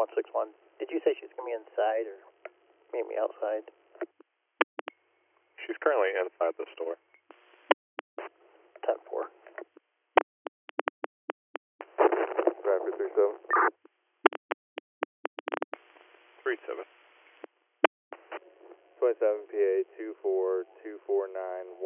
161. Did you say she's going to be inside or meet me outside? She's currently inside the store. 10-4. Raptor 37. 37. 27 PA 24249